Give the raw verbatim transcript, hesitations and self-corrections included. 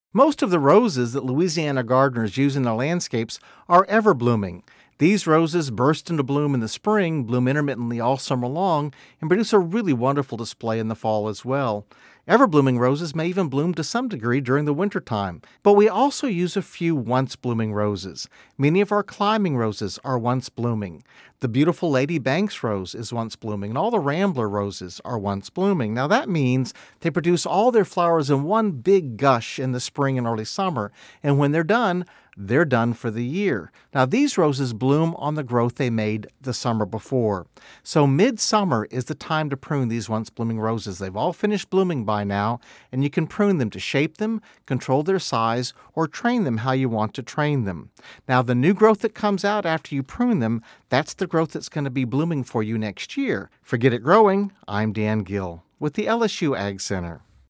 Most of the roses that Louisiana gardeners use in their landscapes are ever-blooming. These roses burst into bloom in the spring, bloom intermittently all summer long, and produce a really wonderful display in the fall as well. Ever-blooming roses may even bloom to some degree during the wintertime, but we also use a few once-blooming roses. Many of our climbing roses are once blooming. The beautiful Lady Banks rose is once blooming, and all the Rambler roses are once blooming. Now that means they produce all their flowers in one big gush in the spring and early summer, and when they're done, they're done for the year. Now these roses bloom on the growth they made the summer before. So midsummer is the time to prune these once blooming roses. They've all finished blooming by now, and you can prune them to shape them, control their size, or train them how you want to train them. Now the new growth that comes out after you prune them, that's the growth that's going to be blooming for you next year. For Get It Growing, I'm Dan Gill with the L S U Ag Center.